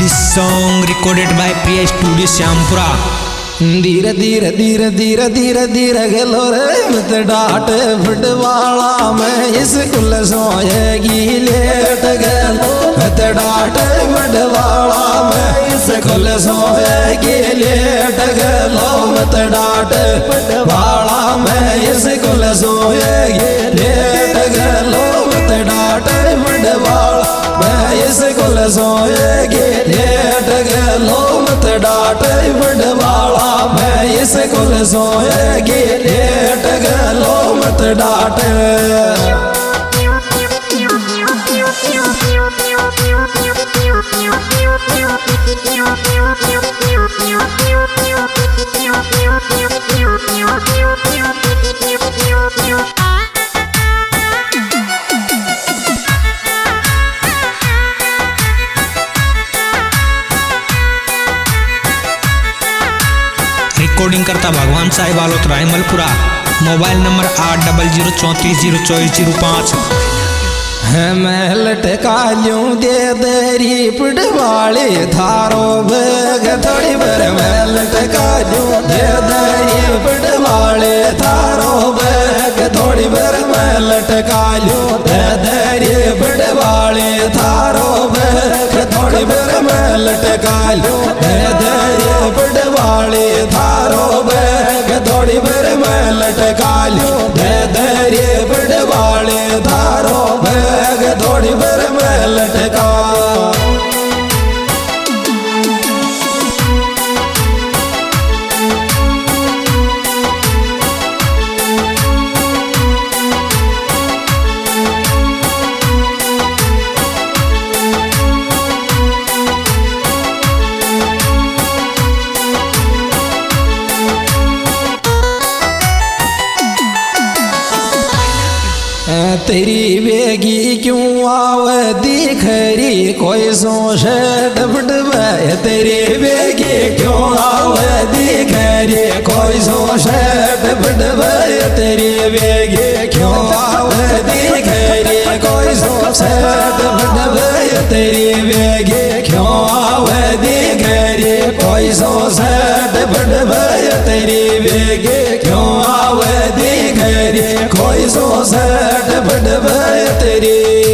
This song recorded by Priya Studio Syampura. धीरे धीरे धीरे धीरे धीरे धीरे गेलो रे मत डाट फुटवाला में स्कूल सोएगी लेट गेलो मत डाट फुटवाला में स्कूल सोएगी लेट गेलो मत डाट फुटवाला में स्कूल सोएगी लेट गेलो मत डाट फुटवाला में स्कूल सोएगी लेट गेलो मत डाट फुटवाला मैं स्कूल सोएगी लेट गेलो मत डाट रिकॉर्डिंग करता भगवान साहिब आलोत रायमलपुरा। Mobile number 8034044005। महल टकालियों दे दरी पटवाले थारो बग थोड़ी बर महल टकालियों दे दरी पटवाले थारो बग थोड़ी बर महल टकालियों दे दरी पटवाले थारो बग थोड़ी बर महल टकालियों दे दरी पटवाले थारो बग थोड़ी बर महल टकालियों दे दरी पटवाले थारो बग थोड़ी बर महल टका तेरी बेगी क्यों आवती खरी कोई सोचत फुटवाए तेरी बेगी क्यों आवती खरी कोई सोचत फुटवाए तेरी बेगी क्यों आवती खरी कोई सोचत फुटवाए तेरी बेगी क्यों आवती खरी कोई सोचत फुटवाए तेरी बेगी क्यों आवती खरी कोई सोचत फुटवाए तेरी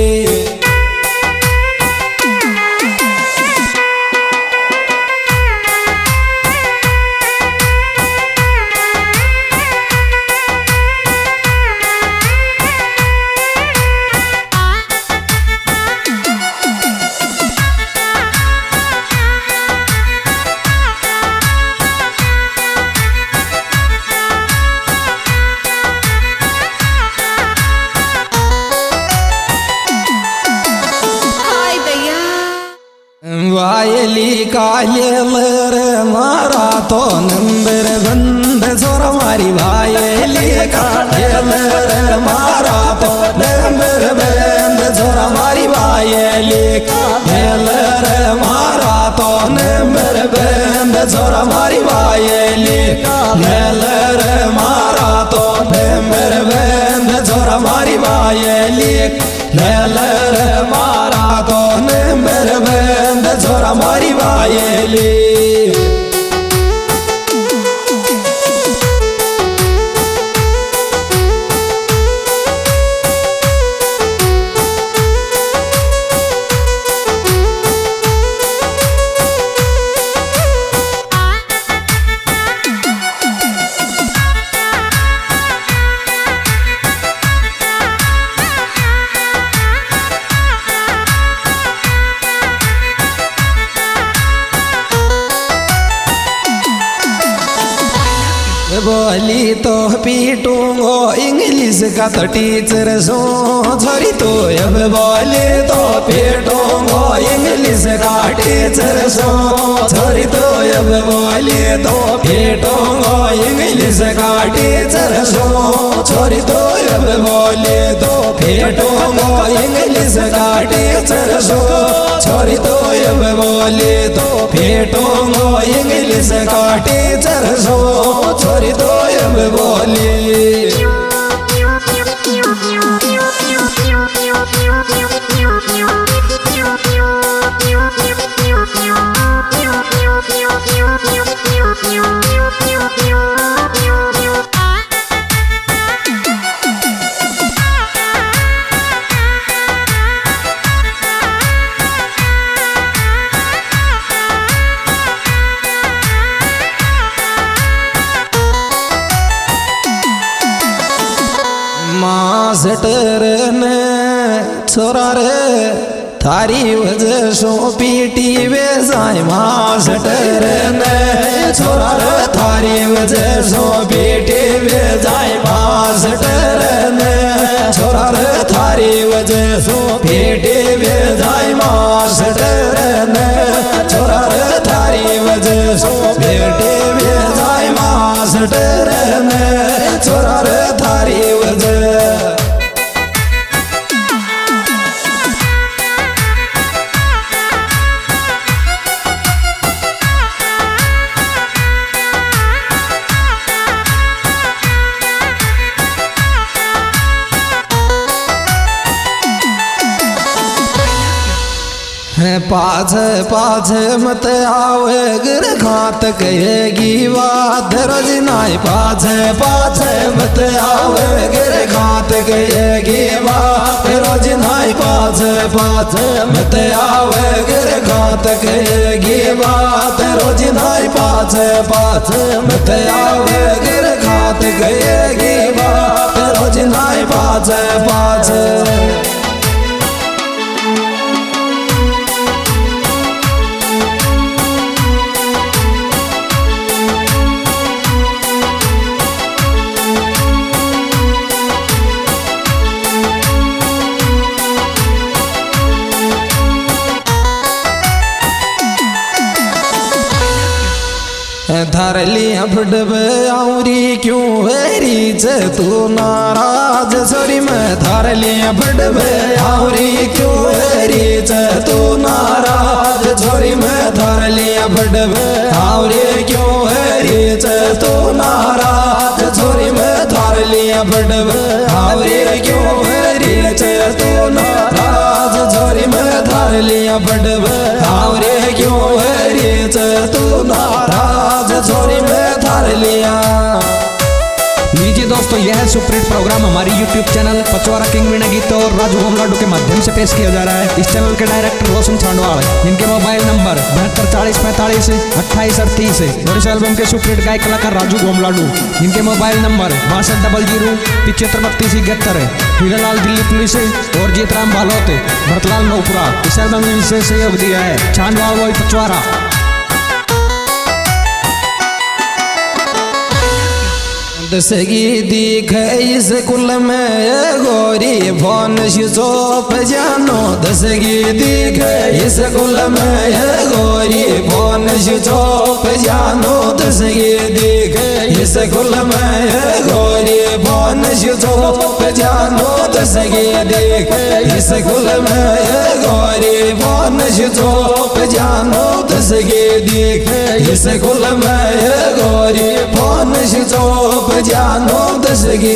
वायली काले लर मारा तो नंबर बंद सोर मारी वायली काले लर मारा तो नंबर बंद सोर मारी वायली काले लर मारा तो नंबर बंद सोर मारी वायली काले लर मारा तो नंबर बंद सोर मारी वायली लर मारा तो नंबर बंद छोरा मारी वायली बोली तो पीटूंगो इंग्लिश का तो टीचर सो छोरी तो अब बोली तो पीटूंगो इंग्लिश का टीचर सो छोरी तो अब बोली तो पीटूंगो इंग्लिश का टीचर सो छोरी तो अब बोली तो पीटूंगो इंग्लिश का टीचर सो छोरी तो अब बोली तो पीटूंगो इंग्लिश का टीचर सो छोरी तो अब बोली Pew pew pew pew pew pew pew pew pew pew pew pew. Master ने छोरा रे थारी वजह सो पीटी वे जाय मास्टर ने छोरा रे थारी वजह सो पीटी वे जाय मास्टर ने छोरा रे थारी वजह सो पीटी वे जाय मास्टर ने छोरा रे थारी वजह सो पीटी वे जाय मास्टर ने छोरा रे थारी वजह पाछे पाछे मत आवे गिर खात कहेगी बात रोज नाई पाछे पाछे मत आवे गिर खात कहेगी बात रोज नाई पाछे पाछे मत आवे गिर खात कहेगी बात रोज नाई पाछे पाछे मत आवे गिर खात कहेगी बात रोज नाई पाछे पाछे धर लिया फटबे आउरी क्यों हेरी चे तू नाराज छोरी मैं धर लिया फटबे आउरी क्यों हेरी चे तू नाराज छोरी मैं धर लिया फटबे आउरी क्यों हेरी चे तू नाराज छोरी मैं धर लिया फटबे आउरी क्यों हेरी चे तू नाराज छोरी मैं धर लिया फटबे आउरी क्यों हेरी चे तू नाराज छोरी में धार लिया। लीजिए दोस्तों, यह है सुपरहिट प्रोग्राम हमारी YouTube चैनल पचवारा किंग वीणा गीत और राजू होमलाडू के माध्यम से पेश किया जा रहा है। इस चैनल के डायरेक्टर रोशन छांडवाल, जिनके मोबाइल नंबर 724045 और इस एल्बम के सुपरहिट गायक कलाकार राजू होमलाडू, जिनके mobile number 6200753271 Hiralal Delhi police और जीतराम भालोत भरतलाल नौपुरा। इस एल्बम में विशेष सहयोग दिया है छांडवाल वही पचवारा। दसगी दिख इस कुल में गोरी फोन शिशोप जानो दसगी दिख इस कुल में गोरी फोन शिशोप जानो दसगी दिख इस कुल में गोरी फोन शिशोप जानो दसगी दिख इस कुल में गोरी फोन शिशोप जानो दसगी दिख इस कुल में गोरी फोन शिशोप जानो दसगी।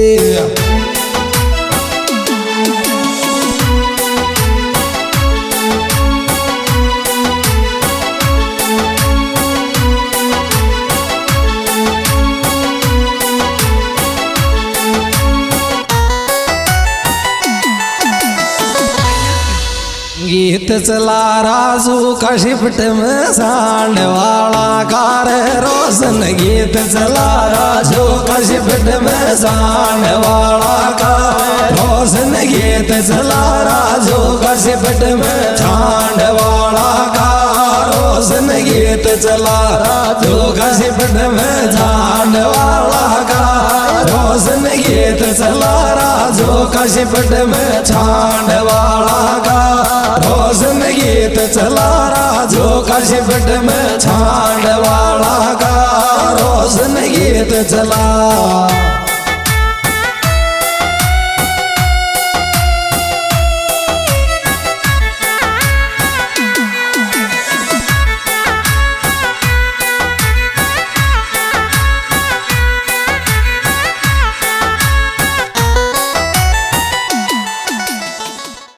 गीत चला राजू का शिफ्ट में सांड वाला कार रोशन गीत चला राजू का शिफ्ट में सांड वाला कार रोशन गीत चला राजू का शिफ्ट में सांड वाला कार रोशन गीत चला राजू का शिफ्ट में सांड वाला कार रोशन गीत चला राजू का शिफ्ट में सांड वाला कार रोशन गीत चला राजू का शिफ्ट में छांड वाला का रोशन गीत चला।